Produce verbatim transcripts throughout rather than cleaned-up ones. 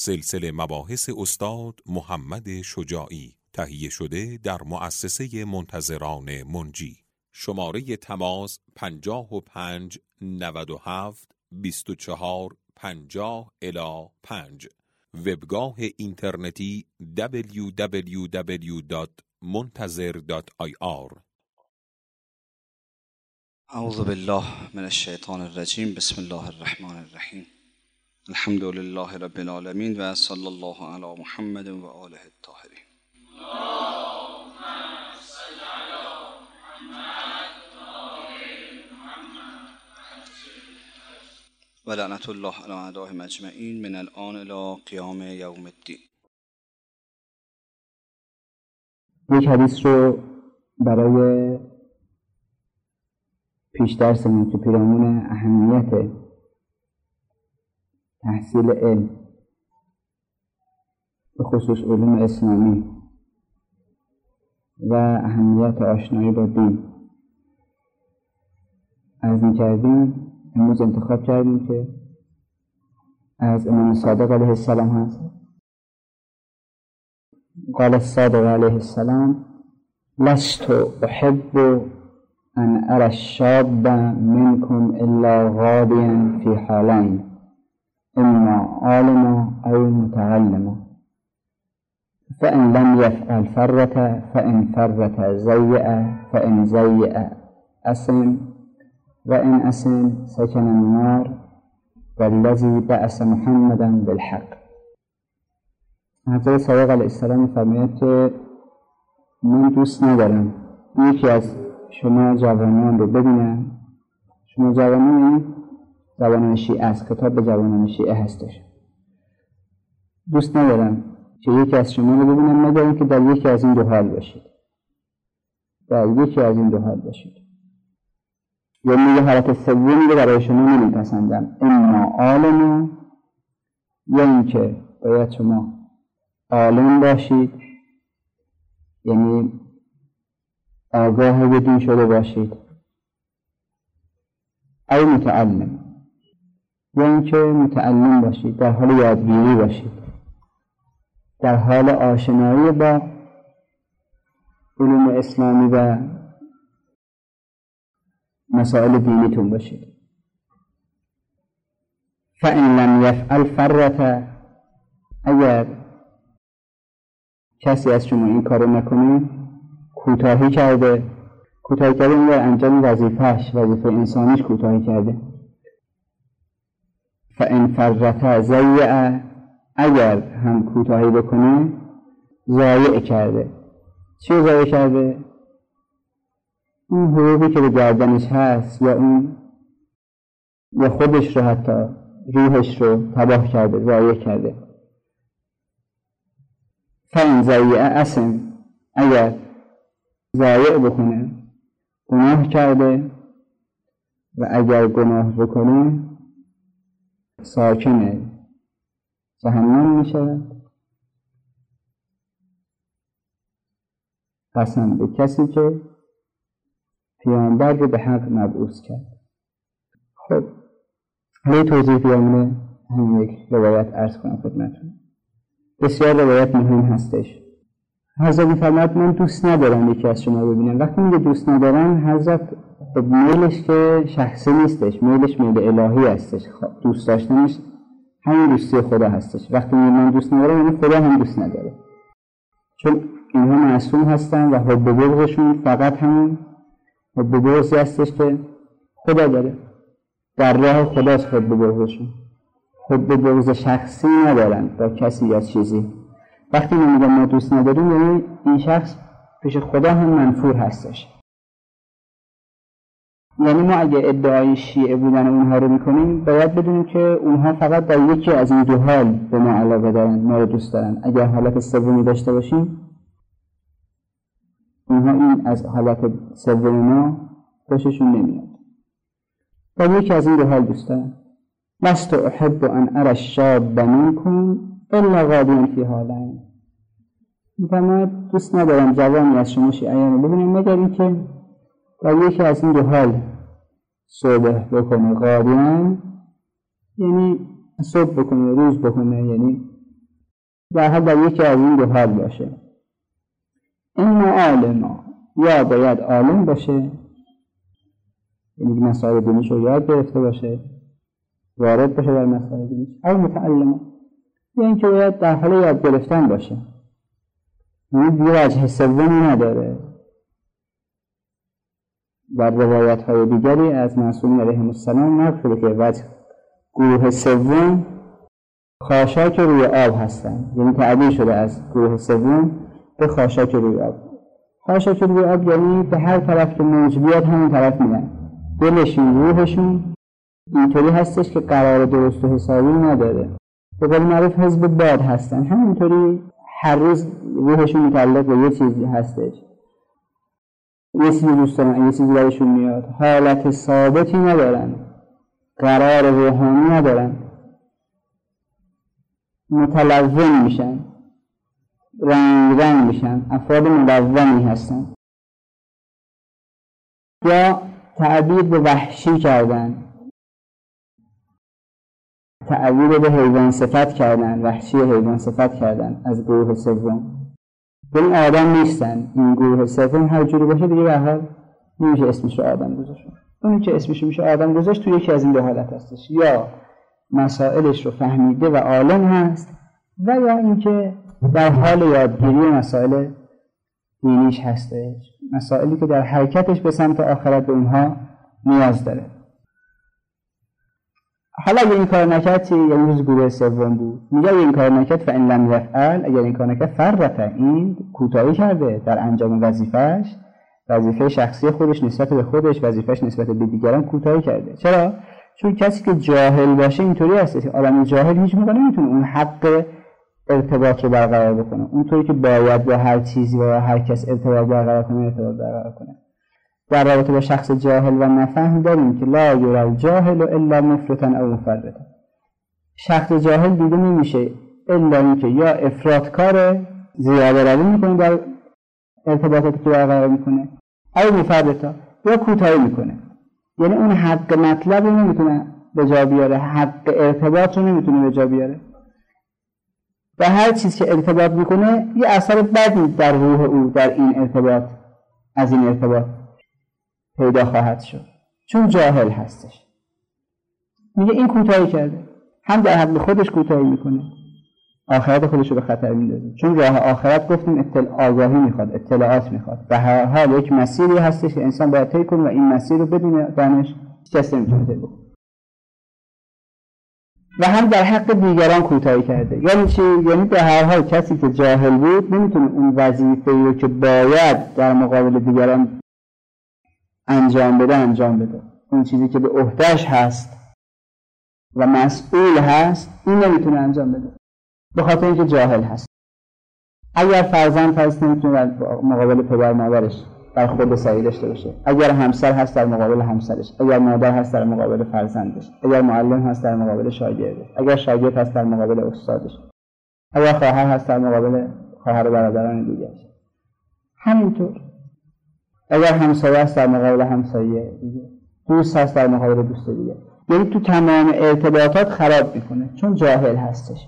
سلسله مباحث استاد محمد شجاعی، تهیه شده در مؤسسه منتظران منجی. شماره تماس پنجاه و پنج نود و هفت بیست و چهار پنجاه الی پنج. وبگاه اینترنتی دبلیو دبلیو دبلیو دات منتظر دات آی آر. اعوذ بالله من الشیطان الرجیم. بسم الله الرحمن الرحیم. الحمد لله رب العالمین و صلی الله علی محمد و آله الطاهرین. و لعنت الله علی اعدائهم اجمعین من الآن الی قیام یوم الدین. یک حدیث رو برای پیش درسمون تو پیرامون اهمیت تحصیل علم به خصوص علوم اسلامی و اهمیت آشنایی با دین عرض می‌کردیم. امروز انتخاب کردیم که از امام صادق علیه السلام هست. قال الصادق علیه السلام: لست احب ان ارى الشاب منكم الا غاديا في حالين اما عالما او متعلما فان لم يفعل فرط فان فرط زيئ فان زيئ أثم وان أثم سكن النار والذي بعث محمدا بالحق. حضرت صادق علیه السلام می‌فرماید که من دوست ندارم یکی از شما جوانان رو ببینم. شما جوانان جوانان شیعه است، کتاب به جوانان شیعه هستش. دوست ندارم که یکی از شما رو ببینم مگر اینکه در یکی از این دو حال باشید. در یکی از این دو حال باشید. یعنی یه حالت سومی رو برای شما نمیپسندم. اما عالم، یا اینکه باید شما عالم باشید، یعنی آگاه به دین شده باشید، او متعلم، یا اینکه متعلم باشید، در حال یادگیری باشید، در حال آشنایی با علوم اسلامی و مسائل دینیتون باشید. فإن لم يفعل فرط، اگر کسی از شما این کارو نکنه، کوتاهی کرده. کوتاهی کرده این در انجام وظیفه‌اش، وظیفه انسانیش کوتاهی کرده. فإن فرط زیع، اگر هم کوتاهی بکنه ضایع کرده. چی ضایع کرده؟ اون حقوقی که به گردنش هست، یا اون یا خودش رو، حتی روحش رو تباه کرده، ضایع کرده. فإن زیع أثم، اگر ضایع بکنه گناه کرده، و اگر گناه بکنه ساکن جهنم میشه. قسم به کسی که پیامبر رو به حق مبعوث کرد. خب حالا توضیح پیامونه همین یک روایت عرض کنم خدمتتون. بسیار روایت مهم هستش. حضرت می‌فرماید من دوست ندارم یکی از شما ببینم. وقتی میگه دوست ندارم، حضرت خب میلش که شخصی نیستش، میلش میل الهی هستش. خب دوست داشتنش همین دوستی خدا هستش. وقتی میگه من دوست ندارم، یعنی خدا هم دوست نداره، چون اینها معصوم هستن و حب و بغضشون فقط همون حب و بغضی هستش که خدا داره. در راه خداست حب و بغضشون. حب و بغض شخصی ندارن با کسی یا چیزی. وقتی ما میگم ما دوست نداریم، یعنی این شخص پیش خدا هم منفور هستش. یعنی ما اگه ادعای شیعه بودن اونها رو میکنیم، باید بدونیم که اونها فقط در یکی از این دو حال به ما علاقه دارن، ما رو دوست دارن. اگر حالت سومی داشته باشیم، اونها این از حالت سوم ما خوششون نمیاد. در یکی از این دو حال دوست دارن. لست احب ان ارى الشاب منكم الا غاديا في حالين. می‌فرماید دوست ندارم جوانی از شما شیعیان رو ببینم مگر اینکه در یکی از این دو حال صبح بکنه. غادیان یعنی صبح بکنه، روز بکنه، یعنی در حال در یکی از این دو حال باشه. اما عالما، یا باید عالم باشه، یعنی مسائل دینیش رو یاد گرفته باشه، وارد باشه در مسائل دینیش، او متعلم، یا اینکه باید در حال یاد گرفتن باشه، یعنی دیگه وجه سومی نداره. در روایت های دیگری از معصومین علیهم السلام نقل شده که وجه گروه سوم خاشاک روی آب هستن، یعنی تعبیر شده از گروه سوم به خاشاک روی آب. خاشاک روی آب یعنی به هر طرف که موج بیاد همون طرف میرن، دلشون روحشون اینطوری هستش که قرار درست و حسابی نداره. به قول معروف حزب باد هستن، همینطوری هر روز روحشون متعلق به یه چیزی هستش، یه چیزی دوست دارن، یه چیزی برشون میاد، حالت ثابتی ندارن، قرار روحانی ندارن، متلون میشن، رنگ رنگ میشن، افراد ملونی هستن. یا تعبیر به وحشی کردن، تعبیر به حیوان صفت کردن، وحشی حیوان صفت کردن از گروه سوم. این آدم نیستن، این گروه سوم هر جوری باشه دیگه به هر حال نمیشه اسمش رو آدم گذاشت. اونی که اسمش رو میشه آدم گذاشت تو یکی از این دو حالت هستش، یا مسائلش رو فهمیده و عالم هست، و یا اینکه در حال یادگیری مسائل دینیش هستش، مسائلی که در حرکتش به سمت آخرت به اونها نیاز داره. حالا اگه این کار نکرد چی؟ یعنی روز گروه سوم بود. میگه اگه این کار نکرد فإن لم یفعل، اگر این کار نکرد فرط، این کوتاهی کرده در انجام وظیفه‌اش، وظیفه شخصی خودش نسبت به خودش، وظیفه‌اش نسبت به دیگران کوتاهی کرده. چرا؟ چون کسی که جاهل باشه اینطوری هست که آدم جاهل هیچ موقع نمیتونه اون حق ارتباط رو برقرار بکنه، اونطوری که باید با هر چیزی و هر کس ارتباط برقرار کنه ارتباط برقرار کنه. در رابطه با شخص جاهل و نفهم داریم که لا یرى الجاهل الا مفرطا او مفرطا. شخص جاهل دیده نمیشه الا اینکه یا افراطکار، زیاده روی میکنه در ارتباطاتی که برقرار میکنه، او مفرطا، یا کوتاهی میکنه. یعنی اون حق مطلب رو نمیتونه به جا بیاره، حق ارتباط رو نمیتونه به جا بیاره. و هر چیز که ارتباط میکنه یه اثر بدی در روح او در این ارتباط از این ارتباط پیدا خواهد شد، چون جاهل هستش. میگه این کوتاهی کرده، هم در حق خودش کوتاهی میکنه، آخرت خودش رو به خطر میندازه. چون راه آخرت گفتیم اطلاع آگاهی میخواد، اطلاعات میخواد. به هر حال یک مسیری هستش که انسان باید طی کنه و این مسیر رو بدون دانش کسی نمیتونه طی کنه. و هم در حق دیگران کوتاهی کرده. یعنی چی؟ یعنی به هر حال کسی که جاهل بود نمیتونه اون وظیفه‌ای رو که باید در مقابل دیگران انجام بده انجام بده. اون چیزی که به عهده‌اش هست و مسئول هست این نمیتونه انجام بده، به خاطر اینکه جاهل هست. اگر فرزند هست نمیتونه در مقابل پدر مادرش در خود سعی داشته باشه، اگر همسر هست در مقابل همسرش، اگر مادر هست در مقابل فرزندش، اگر معلم هست در مقابل شاگردش، اگر شاگرد هست در مقابل استادش، اگر خواهر هست در مقابل خواهر و برادران دیگرش، همینطور اگر همسایه هست در مقابل همسایه دیگه، دوست هست در مقابل دوست دیگه. یعنی تو تمام ارتباطات خراب میکنه چون جاهل هستش.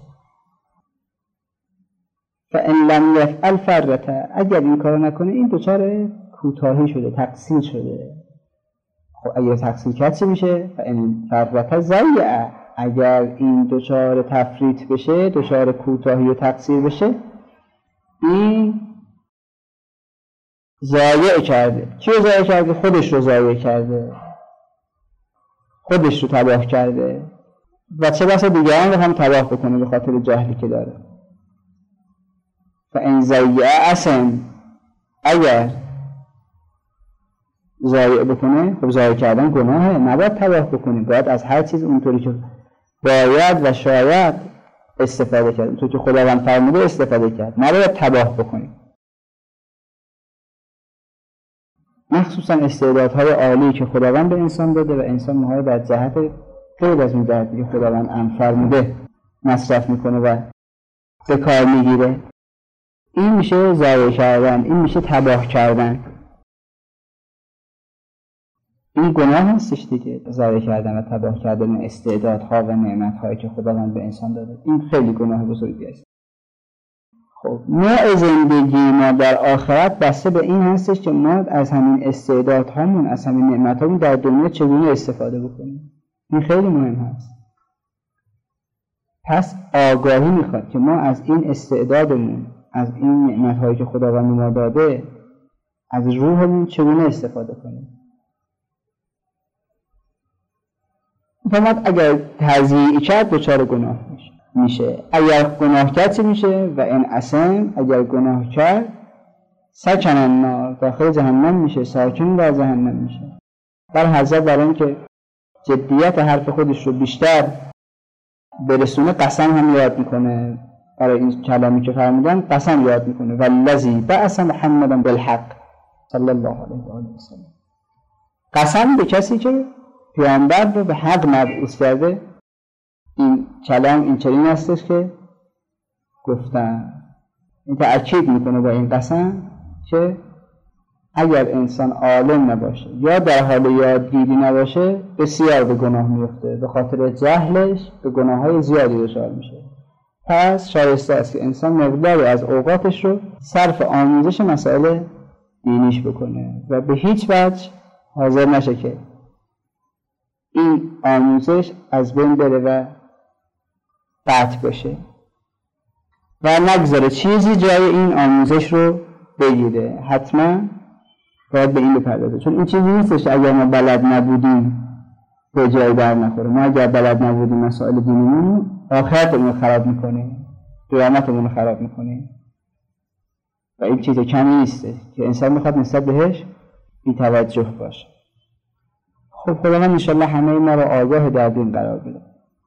فإن لم يفعل فرط، اگر این کارو نکنه این دچار کوتاهی شده، تقصیر شده. خب اگر تقصیر کرد چی میشه؟ فإن فرط ضیع، اگر این دچار تفریط بشه، دچار کوتاهی و تقصیر بشه، این ضایع کرده. چی رو ضایع کرده؟ خودش رو ضایع کرده، خودش رو تباه کرده و چه بسا دیگران رو هم تباه بکنه به خاطر جهلی که داره. فإن ضیع اسم، اگر ضایع بکنه، خب ضایع کردن گناهه، نباید تباه بکنه، باید از هر چیز اونطوری که باید و شاید استفاده کرد، اونطوری که خداوند فرموده استفاده کرد، نباید تباه بکنه. مخصوصا استعدادهای عالی که خداوند به انسان داده و انسان اونها رو در جهت غیر از اون جهتی که خداوند امر فرموده مصرف میکنه و به کار میگیره، این میشه ضایع کردن، این میشه تباه کردن. این گناه هستش دیگه، ضایع کردن و تباه کردن استعدادها و نعمتهایی که خداوند به انسان داده. این خیلی گناه بزرگی است. خب نوع زندگی ما در آخرت بسته به این هستش که ما از همین استعدادهامون، از همین نعمتامون در دنیا چگونه استفاده بکنیم. این خیلی مهم هست. پس آگاهی میخواد که ما از این استعدادمون، از این نعمتهایی که خداوند ما داده، از روحمون چگونه استفاده کنیم. فرمود اگر تضییع کرد دچار گناه میشه. میشه اگر گناه کرد چه میشه؟ و این اسم اگر گناه کرد سکن النار، داخل جهنم میشه، ساکن در جهنم میشه. در حضرت برای اینکه جدیت حرف خودش رو بیشتر برسونه قسم هم یاد میکنه. برای این کلامی که فرمودن قسم یاد میکنه والذی بعث محمدا بالحق صلی الله علیه و آله و سلم. قسم به کسی که پیامبر رو به حق مبعوث کرده. این کلام این چنین هستش که گفتن، این تأکید میکنه با این قسم که اگر انسان عالم نباشه یا در حال یادگیری نباشه بسیار به گناه میفته، به خاطر جهلش به گناه های زیادی دچار میشه. پس شایسته است که انسان مقداری از اوقاتش رو صرف آموزش مسائل دینیش بکنه و به هیچ وجه حاضر نشه که این آموزش از بین بره و قطع بشه و نگذاره چیزی جای این آموزش رو بگیره. حتما باید به این بپردازه، چون این چیزی نیستش اگر ما بلد نبودیم به جای در نخوره. ما اگر بلد نبودیم مسائل دینیمون، آخرتمون رو خراب میکنیم، قیامتمون رو خراب میکنیم و این چیز کمی نیسته که انسان میخواد نسبت بهش بی توجه باشه. خب خداوند انشالله همه ما رو آگاه در دین قرار بده.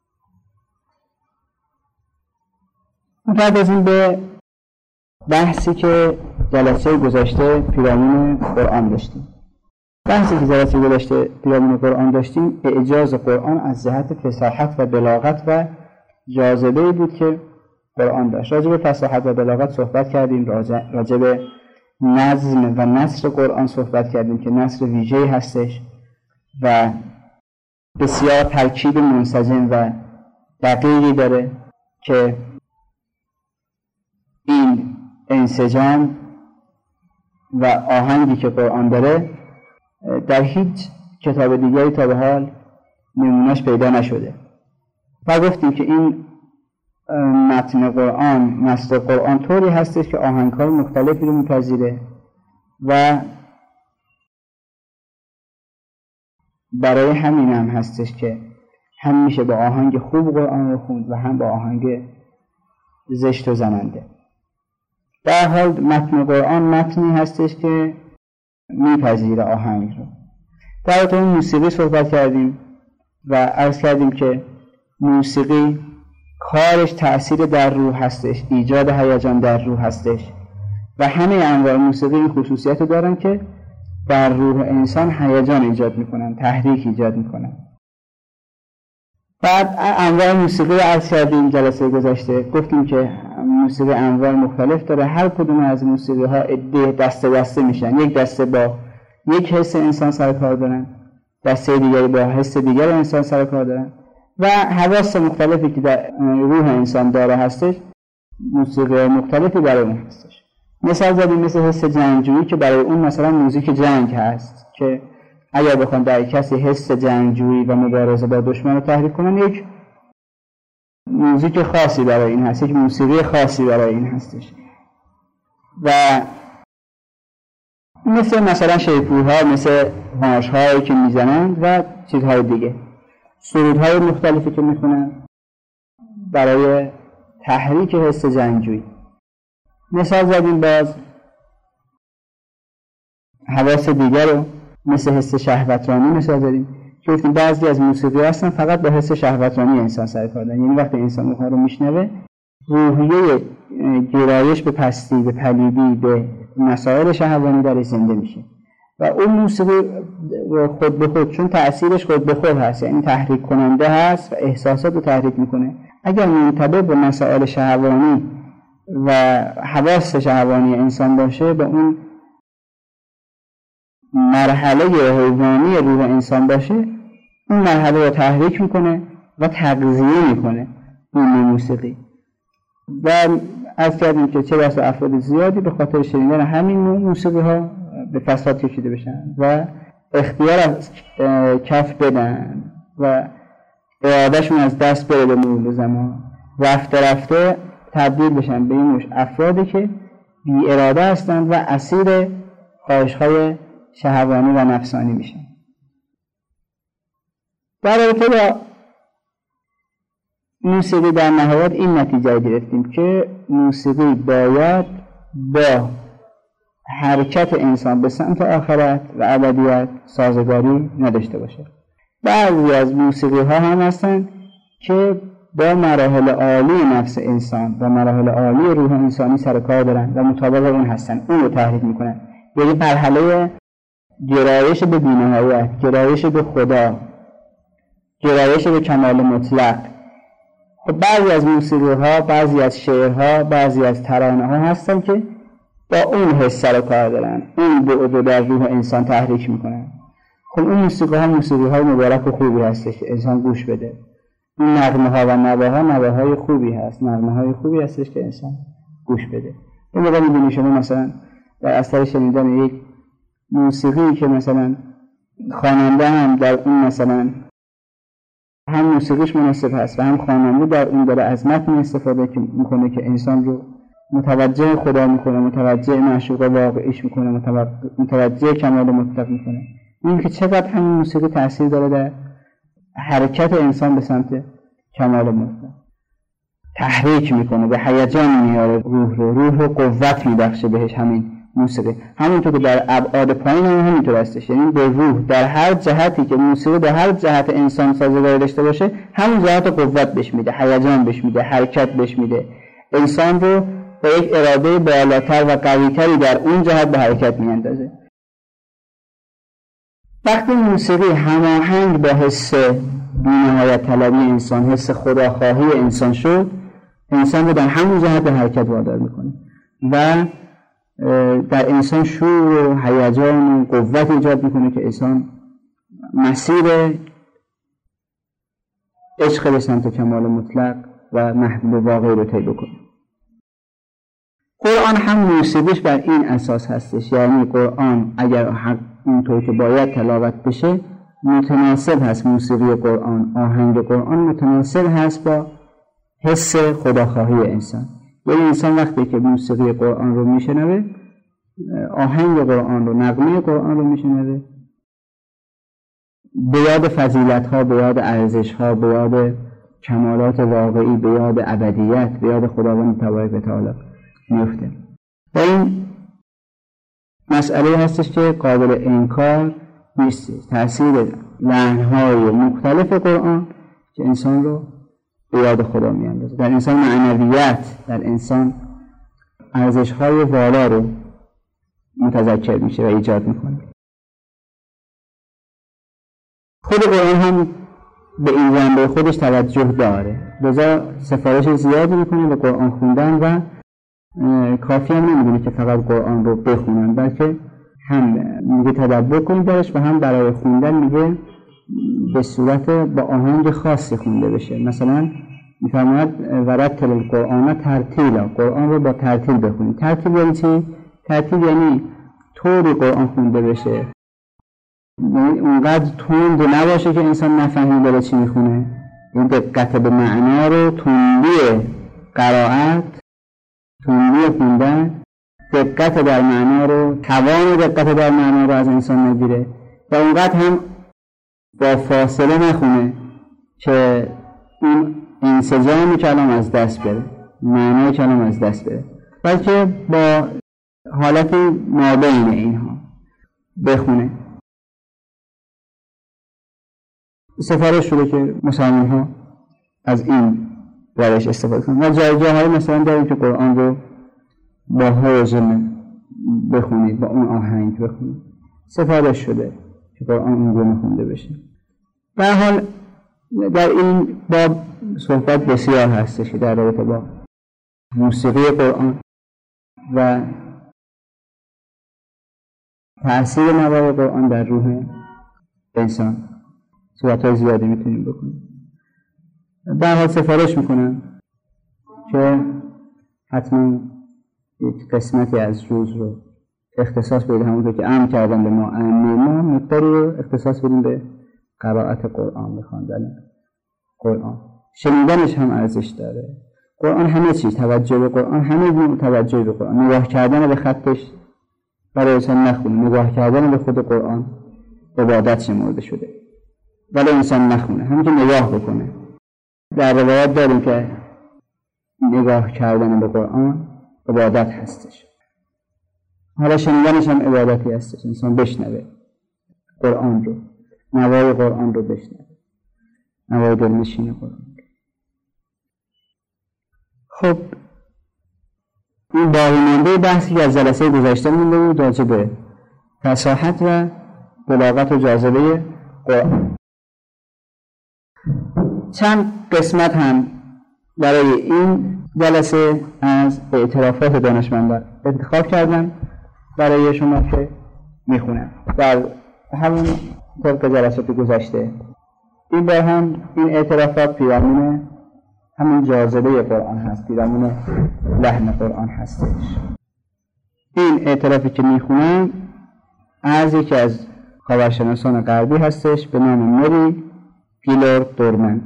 می‌پردازیم به بحثی که جلسه گذشته پیرامون قرآن داشتیم. بحثی که جلسه گذشته پیرامون قرآن داشتیم اعجاز قرآن از جهت فصاحت و بلاغت و جاذبه‌ای بود که قرآن داشت. راجع به فصاحت و بلاغت صحبت کردیم، راجع به نظم و نثر قرآن صحبت کردیم که نثر ویژه‌ای هستش و بسیار ترکیب منسجم و دقیقی داره که این انسجام و آهنگی که قرآن داره در هیچ کتاب دیگری تا به حال نمونهش پیدا نشده. و گفتیم که این متن قرآن، نثر قرآن طوری هستش که آهنگ‌های مختلفی رو می‌پذیره و برای همین هم هستش که هم میشه با آهنگ خوب قرآن رو خوند و هم با آهنگ زشت و زننده. در حال متن قرآن متنی هستش که میپذیره آهنگ رو. در حال موسیقی صحبت کردیم و عرض کردیم که موسیقی کارش تأثیر در روح هستش، ایجاد هیجان در روح هستش و همه انواع موسیقی این خصوصیت رو دارن که در روح انسان هیجان ایجاد میکنن، تحریک ایجاد میکنن. بعد انواع موسیقی رو عرض کردیم جلسه گذشته. گفتیم که موسیقی انواع مختلف داره، هر کدوم از موسیقی ها عده دسته دسته میشن. یک دسته با یک حس انسان سر کار دارن، دسته دیگری با حس دیگر انسان سر کار دارن و حواس مختلفی که در روح انسان داره هستش، موسیقی مختلفی برای اون هستش. مثال زدیم مثل حس جنگجویی که برای اون مثلا موزیک جنگ هست که اگر بخوان در کسی حس جنگجویی و مبارزه با دشمن رو تحریک کنن، یک موزیک خاصی برای این هست، یک موسیقی خاصی برای این هستش. و مثل مثلا شیپورها، مثل مارش‌هایی که میزنند و چیزهای دیگه، سرودهای مختلفی که میخونن برای تحریک حس جنگجویی. مثال زدیم باز حواس دیگر رو مثل حس شهوترانی مثال زدیم که گفتیم بعضی از موسیقی هستن فقط با حس شهوترانی انسان سر کار دارن. یعنی وقتی انسان اونها رو میشنوه روحیه گرایش به پستی، به پلیدی، به مسائل شهوانی در زنده میشه و اون موسیقی خود به خود، چون تأثیرش خود به خود هست، یعنی تحریک کننده هست و احساسات رو تحریک میکنه، اگر منتبه به مسائل شهوانی و حواس شهوانی انسان باشه، به اون مرحله حیوانی روح انسان باشه، اون مرحله رو تحریک میکنه و تغذیه میکنه اون موسیقی و از کردیم که چه بسا افراد زیادی به خاطر شنیدن همین نوع موسیقی ها به فساد کشیده بشن و اختیار از کف بدن و ارادهشون از دست بره به مرور زمان، رفته رفته تبدیل بشن به این نوع افرادی که بی اراده هستند و اسیر خواهش‌های شهوانی و نفسانی میشن. در رابطه با موسیقی در نهایت این نتیجه گرفتیم که موسیقی باید با حرکت انسان به سمت آخرت و ابدیت سازگاری نداشته باشه. بعضی از موسیقی ها هم هستن که با مراحل عالی نفس انسان و مراحل عالی روح انسانی سر کار دارن و مطابق اون هستن، اون رو تحریک میکنن. یعنی مرحله گرایش به بی‌نهایت، گرایش به خدا، گرایش به کمال مطلق. خب بعضی از موسیقی ها، بعضی از شعرها، بعضی از ترانه ها هستن که با اون حس سر کار دارن، اون بعد رو در روح انسان تحریک میکنن. خب اون موسیقی ها موسیقی های مبارک و خوبی هستش که انسان گوش بده. این نغمه ها و نواها نواه های خوبی هست، نغمه های خوبی هستش که انسان گوش بده. این موقع میبینی شما مثلا در اثر شنیدن یک موسیقی که مثلا خواننده هم در اون مثلا هم موسیقیش مناسب هست و هم خواننده در اون داره از متن استفاده میکنه که انسان رو متوجه خدا میکنه، متوجه معشوق واقعیش میکنه، متوجه کمال مطلق میکنه. این که چقدر همین موسیقی تأثیر داره در حرکت انسان به سمت کمال مطلق، تحریک میکنه، به هیجان میاره روح رو، روح رو قوت میبخشه بهش همین موسیقی. همونطور که در ابعاد پایین هم همینطور هستش، یعنی به روح در هر جهتی که موسیقی در هر جهت انسان سازگاری داشته باشه همون جهت قوت بهش میده، هیجان بهش میده، حرکت بهش میده، انسان رو با یک اراده بالاتر و قویتری در اون جهت به حرکت میاندازه. وقتی موسیقی هماهنگ با حس بی‌نهایت طلبی انسان، حس خداخواهی انسان شد، انسان رو در همون جهت به حرکت وادار میکنه و در انسان شور و هیجان و قوت ایجاد میکنه که انسان مسیر عشق به سمت کمال مطلق و محبوب واقعی رو طی بکنه. قرآن هم موسیقیش بر این اساس هستش، یعنی قرآن اگر حق اونطور که باید تلاوت بشه متناسب هست، موسیقی قرآن، آهنگ قرآن متناسب هست با حس خداخواهی انسان. یعنی انسان وقتی که موسیقی قرآن رو میشنوه، آهنگ قرآن رو، نغمه قرآن رو میشنوه، به یاد فضیلت ها، به یاد ارزش ها، به یاد کمالات واقعی، به یاد ابدیت، به یاد خداوند تبارک و تعالی میفته. و این مسئله هستش که قابل انکار نیست. تأثیر لحن‌های مختلف قرآن که انسان رو به یاد خدا میاندازه، در انسان معنویت، در انسان ارزش‌های والا رو متذکر میشه و ایجاد میکنه. خود قرآن هم به این جنبه خودش توجه داره، لذا سفارش زیادی میکنه به قرآن خوندن و کافی هم نمیدونه که فقط قرآن رو بخونن، بلکه هم میگه تدبر کنید درش و هم برای خوندن میگه به صورت با آهنگ خاصی خونده بشه. مثلا میفرماید ورتل القرآن ترتیلا، قرآن رو با ترتیل بخونید. ترتیل یعنی چی؟ ترتیل یعنی طوری قرآن خونده بشه، یعنی اونقدر تند نباشه که انسان نفهمه داره چی میخونه، یعنی دقت به معنا رو، تندی قرائت، تندی خوندن، دقت در معنا رو، توان دقت در معنا رو از انسان نگیره و اونقدر هم با فاصله نخونه که اون انسجامی کلام از دست بره، معنای کلام از دست بره، بلکه با حالت مابین اینها بخونه. سفارش شده که مسلمان ها از این روش استفاده کنن و جای جاهای مثلا داریم که قرآن رو با حوزن بخونید، با اون آهنگ بخونید. سفارش شده که قرآن اون رو مخونده بشه. به هر حال در این باب صحبت بسیار هستش که در رابطه با موسیقی قرآن و تأثیر نوای قرآن در روح انسان صحبت‌های زیادی میتونیم بکنیم. به هر حال سفارش میکنم که حتما یک قسمتی از روز رو اختصاص بدید، همونطور که امر کردن به ما امنی ما مقداری رو اختصاص بدیم به قرائت قرآن، به خواندن قرآن. شنیدنش هم ارزش داره. قرآن همه چیز، توجه به قرآن، همه نوع توجه به قرآن، نگاه کردن به خطش برای انسان نخونه، نگاه کردن به خود قرآن عبادت شمرده شده ولی انسان نخونه، همین که نگاه بکنه. در روایت داریم که نگاه کردن به قرآن عبادت هستش. حالا شنیدنش هم عبادتی هستش، انسان بشنوه قرآن رو، نوای قرآن رو بشنوه، نوای دلنشین قرآن رو. خب این باقی مانده بحثی که از جلسه گذشته مونده بود راجع به فصاحت و بلاغت و جاذبه قرآن. چند قسمت هم برای این جلسه از اعترافات دانشمندان انتخاب کردم برای شما که میخونم در همون طبق جلسات گذشته. این بار هم این اعترافات پیرامون همون جاذبه قرآن هست، پیرامون لحن قرآن هستش. این اعترافی که میخونم از یکی از خاورشناسان غربی هستش به نام مری گیلورد دورمن.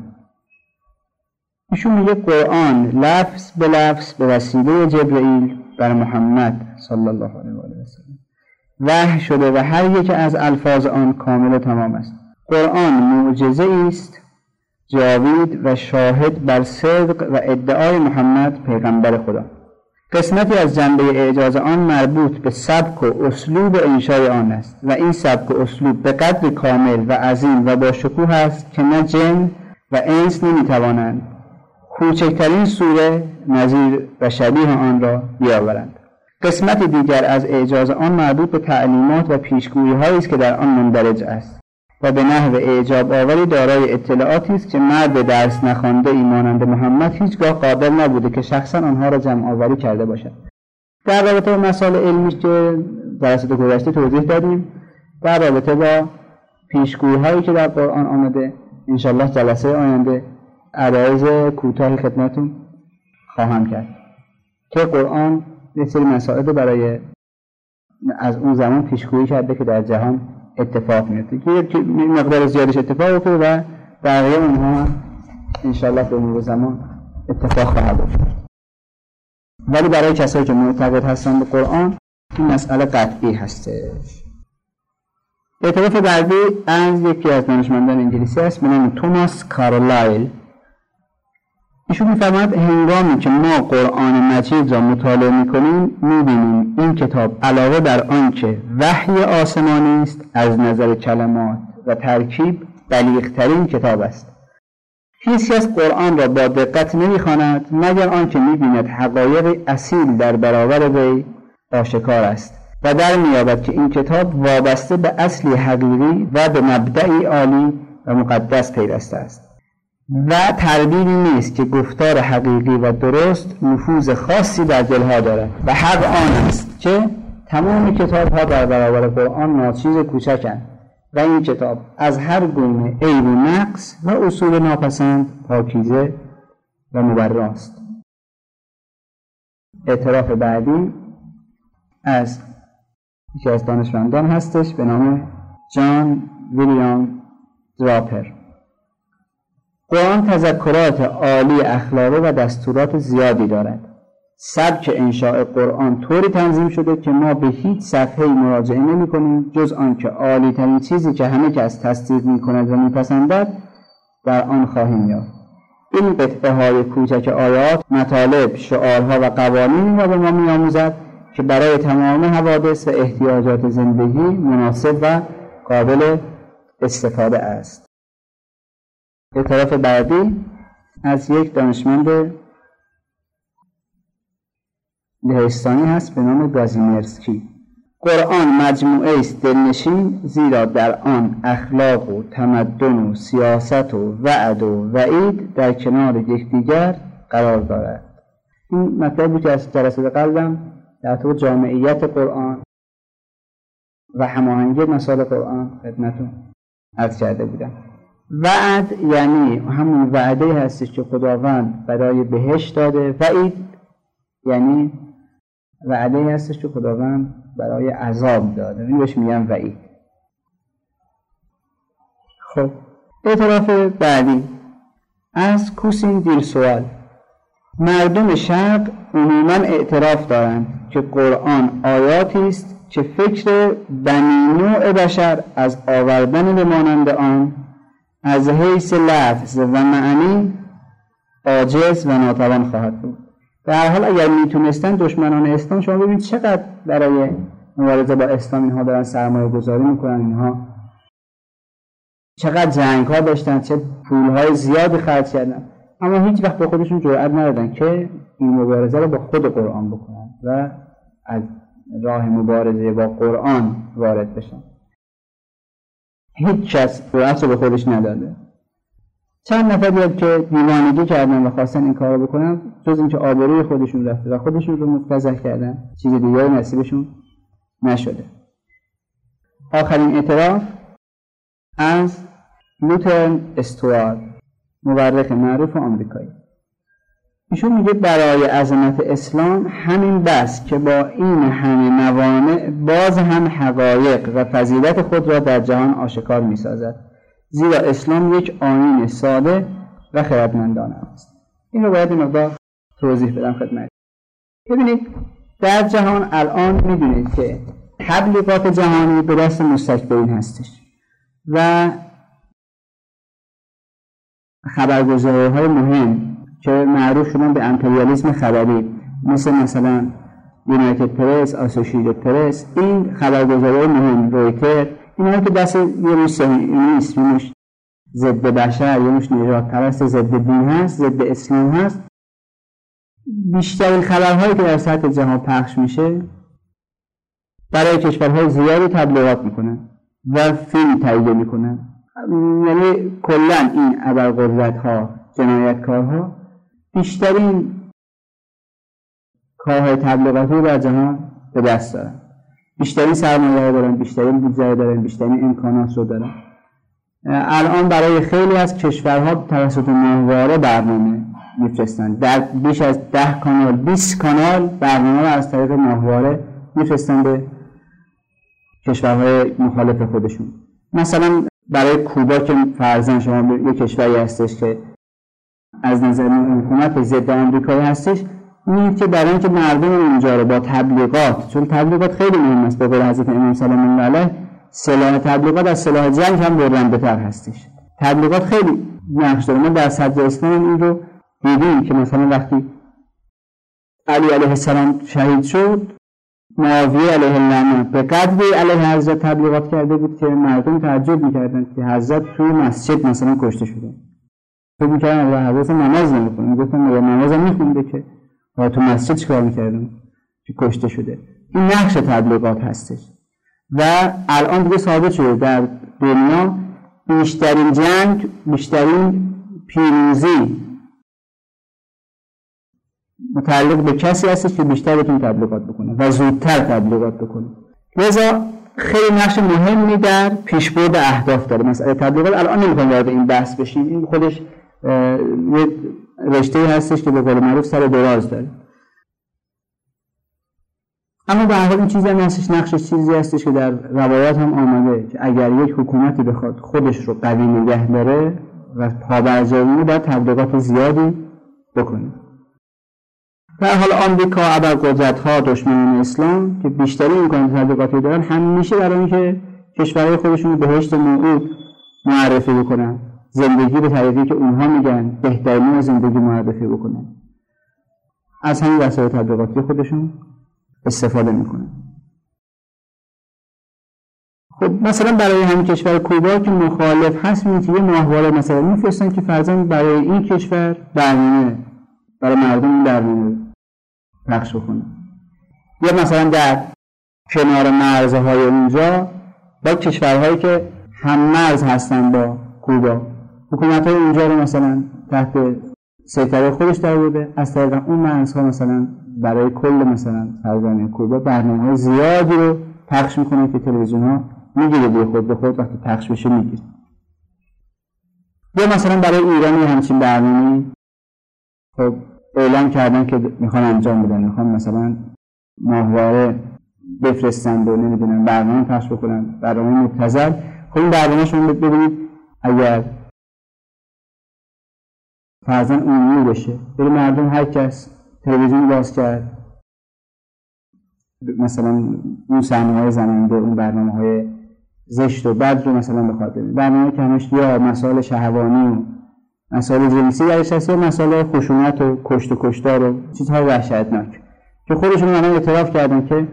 ایشون میگه قرآن لفظ به لفظ به وسیله جبرئیل بر محمد صلی الله علیه و آله و سلم وحی شده و هر یک از الفاظ آن کامل و تمام است. قرآن معجزه است جاوید و شاهد بر صدق و ادعای محمد پیغمبر خدا. قسمتی از جنبه اعجاز آن مربوط به سبک و اسلوب انشای آن است و این سبک و اسلوب به قدر کامل و عظیم و با شکوه است که نه جن و انس نمیتوانند کوچکترین سوره نظیر و شبیه آن را بیاورند. قسمت دیگر از اعجاز آن مربوط به تعلیمات و پیشگویی هایی است که در آن مندرج است و به نحو اعجاب آوری دارای اطلاعاتی است که مرد درس نخوانده ای مانند محمد هیچگاه قادر نبوده که شخصا آنها را جمع آوری کرده باشد. در رابطه با مسائل علمی که جلسات گذشته توضیح دادیم، در رابطه با پیشگویی هایی که در قرآن آمده، انشالله جلسه آینده عرایض کوتاه خدمتتون خواهم کرد که قرآن یه سری مسائل برای از اون زمان پیشگویی کرده که در جهان اتفاق میفته که مقدار زیادش اتفاق افتاده و بقیه اونها انشالله به مرور زمان اتفاق خواهد افتاد. ولی برای کسایی که معتقد هستن به قرآن این مسئله قطعی هستش. اعتراف بعدی از یکی از دانشمندان انگلیسی است به نام توماس کارلایل. ایشون می‌فرماید هنگامی که ما قرآن مجید را مطالعه می‌کنیم می‌بینیم این کتاب علاوه بر آنکه وحی آسمانی است از نظر کلمات و ترکیب بلیغ‌ترین کتاب است. هیچ کس قرآن را با دقت نمی‌خواند مگر آنکه می‌بیند حقایق اصیل در برابر وی آشکار است و در می‌یابد که این کتاب وابسته به اصلی حقیقی و به مبدأی عالی و مقدس پیوسته است و تردیدی نیست که گفتار حقیقی و درست نفوذ خاصی در دلها دارد و حق آن است که تمام کتاب‌ها در برابر قرآن ناچیز کوچکند و این کتاب از هر گونه عیب و نقص و اصول ناپسند پاکیزه و مبراست. اعتراف بعدی از یکی از دانشمندان هستش به نام جان ویلیام دراپر. قرآن تذکرات عالی اخلاقی و دستورات زیادی دارد. سبک انشاء قرآن طوری تنظیم شده که ما به هیچ صفحه‌ای مراجعه نمی‌کنیم جز آنکه عالی ترین چیزی که همه کس تصدیق می‌کند و می‌پسندد در آن خواهیم یافت. این قطعه‌های کوچک آیات مطالب، شعارها و قوانینی را به ما می‌آموزد که برای تمام حوادث و احتیاجات زندگی مناسب و قابل استفاده است. اعتراف بعدی از یک دانشمند لهستانی هست به نام گازیمرسکی. قرآن مجموعه است دلنشین زیرا در آن اخلاق و تمدن و سیاست و وعد و وعید در کنار یکدیگر قرار دارد. این مطلبی که از جلسه قبلم در تو جامعیت قرآن و هماهنگی مسائل قرآن خدمتتون عرض کرده بودم. وعد یعنی همون وعده هستش که خداوند برای بهشت داده. وعید یعنی وعده هستش که خداوند برای عذاب داده، این بهش میگن وعید. خب اعتراف بعدی از کوسین دیر سوال. مردم شرق عموما اعتراف دارند که قرآن آیاتی است که فکر بنی نوع بشر از آوردن به مانند آن از حیث لفظ و معنی عاجز و ناتوان خواهد بود. در هر حال اگر میتونستن دشمنان اسلام، شما ببینید چقدر برای مبارزه با اسلام اینها دارن سرمایه گذاری میکنن، اینها چقدر جنگ ها داشتن، چه پول های زیادی خرج کردن، اما هیچ وقت به خودشون جرئت ندادن که این مبارزه رو با خود قرآن بکنن و از راه مبارزه با قرآن وارد بشن. هیچ کس جرأت رو به خودش نداده. چند نفر دیگر که دیوانگی کردن و خواستن این کار رو بکنن، جز اینکه آبروی خودشون رفته و خودشون رو مفتضح کردن، چیز دیگری نصیبشون نشده. آخرین اعتراف از لوترن استوارت، مورخ معروف آمریکایی. ایشون میگه برای عظمت اسلام همین بس که با این همه موانع باز هم حقایق و فضیلت خود را در جهان آشکار میسازد، زیرا اسلام یک آیین ساده و خردمندانه است. این رو باید این مقدار توضیح بدم خدمت. ببینید در جهان الان میدونید که تبلیغات جهانی به دست مستکبرین هستش و خبرگزاری‌های مهم که معروف شدن به امپریالیسم خبری، مثل مثلا یونایتد پرس، آسوشییتد پرس، این خبرگزاری‌های مهم، رویتر، اینا که دست یه روش صهیونیست، یه روش ضد بشر، یه روش نژاد پرست ضد دین هست، ضد اسلام هست، بیشترین خبرهایی که در سطح جهان پخش میشه برای کشورهای زیادی تبلیغات میکنن و فیلم تهیه میکنن. یعنی کلا این ابرقدرت‌ها، جنایتکارها بیشترین کارهای تبلیغاتی در جهان به دست دارن، بیشترین سرمایه دارن، بیشترین بودجه دارن، بیشترین امکانات رو دارن. الان برای خیلی از کشورها توسط ماهواره برنامه میفرستن، در بیش از ده کانال، بیست کانال برنامه رو از طریق ماهواره میفرستن به کشورهای مخالف خودشون. مثلا برای کوبا که فرضاً شما یک کشوری هستش که از نظر حکومت ضد آمریکایی هستش، می‌بینید که برای اینکه مردم اونجا رو با تبلیغات، چون تبلیغات خیلی مهم است، به قول حضرت امام سلام الله علیه سلاح تبلیغات از سلاح جنگ هم برنده‌تر هستش. تبلیغات خیلی نقش داره. ما در صدر اسلام این رو دیدیم که مثلا وقتی علی علیه السلام شهید شد، معاویه علیه اللعنه به قدری علیه حضرت تبلیغات کرده بود که مردم تعجب می‌کردند که حضرت توی مسجد مثلا کشته شده. فکر می‌کردن الله حضرت نماز نمی‌خونه، میگفتن مگه نماز می‌خونده که ها تو مسجد چیکار می‌کردن که کشته شده. این نقش تبلیغات هستش و الان دیگه ثابت شده در دنیا بیشترین جنگ، بیشترین پیروزی متعلق به کسی هستش که بیشتر بتونه تبلیغات بکنه و زودتر تبلیغات بکنه. لذا خیلی نقش مهمی در پیشبرد اهداف داره. مسئله تبلیغات الان نمیخوام وارد این بحث بشیم، این خودش یه رشته هستش که به قول معروف سر دراز داره. اما به هر حال این چیزی هم هستش، نقشش چیزی هستش که در روایات هم آمده که اگر یک حکومتی بخواد خودش رو قوی نگه داره و پابرجایی باید تبلیغات زیادی بکنه. در حال آمریکا، ابرقدرت‌ها، دشمنان اسلام که بیشترین امکانات تبلیغاتی دارن، همیشه برای اینکه کشورهای خودشون رو بهشت موعود معرفی بکنن، زندگی به طریقی که اونها میگن بهترین زندگی معرفی بکنن، از همین وسایل تبلیغاتی خودشون استفاده میکنن. خب مثلا برای همین کشور کوبا که مخالف هست، میگه یه ماهواره مثلا میفرستن که فرضاً برای این کشور برنامه برای مردم این برنامه پخش بکنه. یا مثلا در کنار مرزهای اونجا با کشورهایی که هم مرز هستن با کوبا، حکومت‌های اونجا رو مثلا تحت سیطره خودش در آورده، از طریق اون مرزها مثلا برای کل مثلا سرزمین کوبا برنامه‌های زیادی رو پخش میکنه که تلویزیون‌ها میگیره به خود به خود، وقتی پخش بشه میگیره. یا مثلا برای ایران همچین برنامه‌ای خب اعلام کردن که میخوان انجام بدن، میخوان مثلا ماهواره بفرستن و نمیدونن برنامه پخش بکنن، برنامه مبتذل. خب این برنامه شما ببینید اگر فرضاً عمومی بشه، بری مردم هر کس تلویزیون باز کرد مثلا اون صحنه‌های زننده، اون برنامه‌های زشت و بد رو مثلا بخواد ببینه، برنامه که همش یا مسائل شهوانی و مسائل جنسی درش هست یا مسائل خشونت و کشت و کشتار و چیزهای وحشتناک که خودشون الان اعتراف کردن که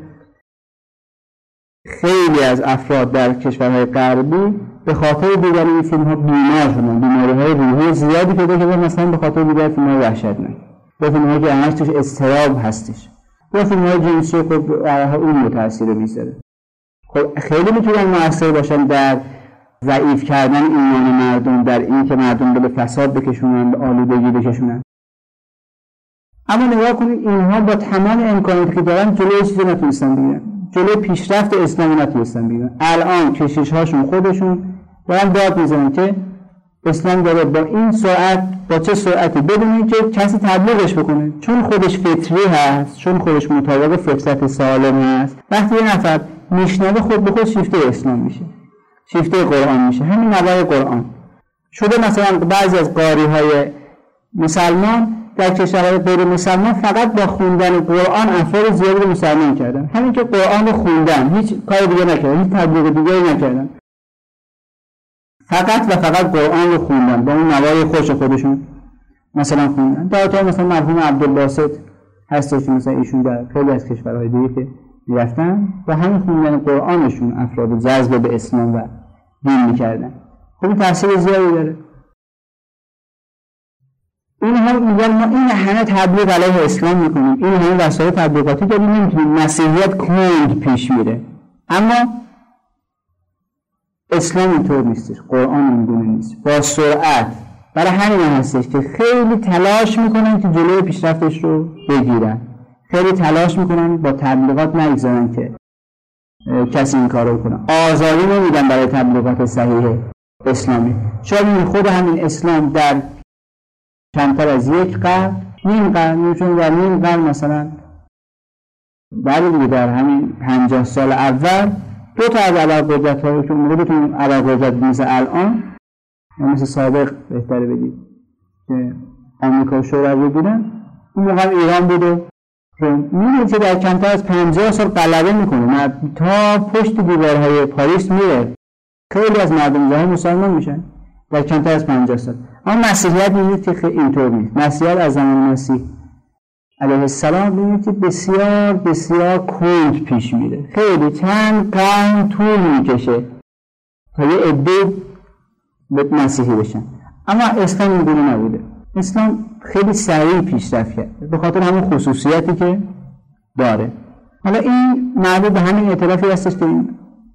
خیلی از افراد در کشورهای غربی به خاطر دیدن این فیلم‌ها بیمار شدن، بیماری‌های روحی زیادی پیدا کردن، مثلا به خاطر دیدن فیلم‌های وحشتناک، به فیلم‌هایی که همش توش اضطراب هستش، یا فیلم‌های جنسی. خب اون تاثیر میذاره. خب خیلی میتونن مؤثر باشن در ضعیف کردن ایمان مردم، در این که مردم به فساد بکشونن، به آلودگی بکشونن. اما نگاه کنید اینها با تمام امکاناتی که دارن جلوی چیزی نتونستن بگیرن، جلوی پیشرفت اسلامی نتونستن بگیرن. الان کشیش‌هاشون خودشون دارن داد میزنن که اسلام داره با این سرعت، با چه سرعتی، بدون اینکه کسی تبلیغش بکنه، چون خودش فطری هست، چون خودش مطابق فطرت سالم هست. وقتی یه نفر میشنوه خود به خود شیفته اسلام میشه، شیفته قرآن میشه. همین نوای قرآن شده مثلا بعضی از قاری‌های مسلمان در کشورهای غیر مسلمان فقط با خوندن قرآن افراد زیادی رو مسلمان کردن. همین که قرآن رو خوندن، هیچ کار دیگه نکردن، هیچ تبلیغ دیگه نکردن، فقط و فقط قرآن رو خوندن، با اون نوای خوش خودشون مثلا خوندن. در تا مثلا مرحوم عبدالباسط هستش، مثلا ایشون در خیلی از کشورهای دیگه که میرفتن و همین خوندن قرآنشون افراد رو جذب به اسلام و دین میکردن. خب تاثیر زیادی داره. اینها میگن ما این همه تبلیغ علیه اسلام میکنیم، این همه وسایل تبلیغاتی داریم، نمیتونیم، مسیحیت کند پیش میره. اما اسلام اینطور نیستش، قرآن اینگونه نیست، با سرعت. برای همین هستش که خیلی تلاش میکنن که جلوی پیشرفتش رو بگیرن، خیلی تلاش میکنن با تبلیغات نگذارن که کسی این کار رو کنه. آزادی نمیدن برای تبلیغات صحیح اسلامی. شاید خود همین اسلام در کمتر از یک قرن، نیم قرن، چون در نیم قرن مثلا بعد دیگه در همین پنجاه سال اول دو تا از ابرقدرت هایی که موقع بتونیم ابرقدرت مثل الان یا مثل سابق بهتره بگید که آمریکا و شوروی بودن، اون موقع ایران بود و می‌بینید که در کمتر از پنجاه سال غلبه میکنه، تا پشت دیوارهای پاریس میره، خیلی از مردم جهان مسلمان میشن در کمتر از پنجاه سال. اما مسیحیت می‌بینید که اینطور نیست. مسیحیت از زمان مسیح علیه السلام می‌بینید که بسیار بسیار کند پیش میره، خیلی چند قرن طول میکشه تا یه عده به مسیحی بشن. اما اسلام اینگونه نبوده. اسلام خیلی سریع پیشرفت کرد به خاطر همون خصوصیتی که داره. حالا این مربوط به همین اعترافی هستش که این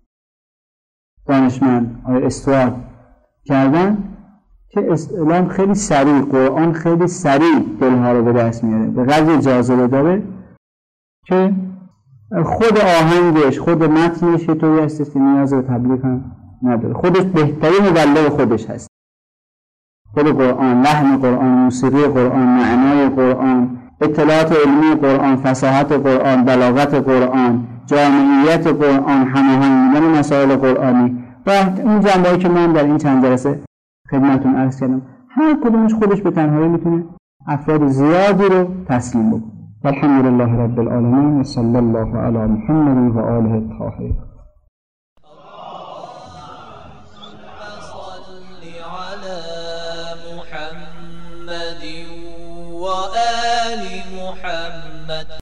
دانشمند آقای استوارت کردن که اسلام خیلی سریع، قرآن خیلی سریع دلها رو به دست میاره، به قدر جاذبه داره که خود آهنگش، خود متنش یه طوری هستش که نیاز به تبلیغ هم نداره، خودش بهترین مبلغ خودش هست. خود قرآن، لحن قرآن، موسیقی قرآن، معنای قرآن، اطلاعات علمی قرآن، فصاحت قرآن، بلاغت قرآن، جامعیت قرآن، هماهنگ بودن مسائل قرآنی و اون جنبه‌ای که من در این چند جلسه خدمتتون عرض کردم، هر کدومش خودش به تنهایی میتونه افراد زیادی رو تسلیم بکنه. الحمدلله رب العالمین و صلی الله علی محمد و آله الطاهرین. وآل محمد